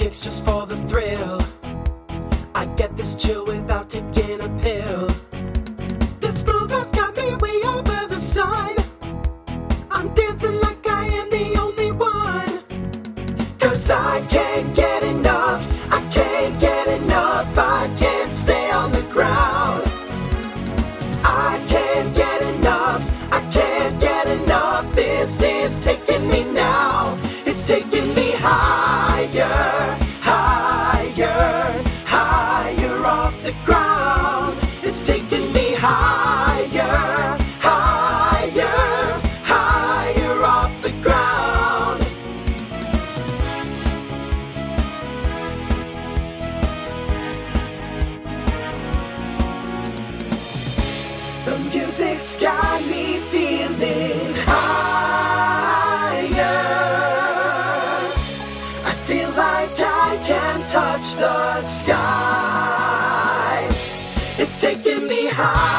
kicks just for the thrill. I get this chill without taking a pill. This groove has got me way over the sun. I'm dancing like I am the only one. 'Cause I can't get enough, I can't get enough, I can't stay on the ground. I can't get enough, I can't get enough, this is taking me now. It's taking me higher, higher, higher off the ground. It's taking me higher, higher, higher off the ground. The music's got me feeling higher. I feel like I can touch the sky. It's taking me higher.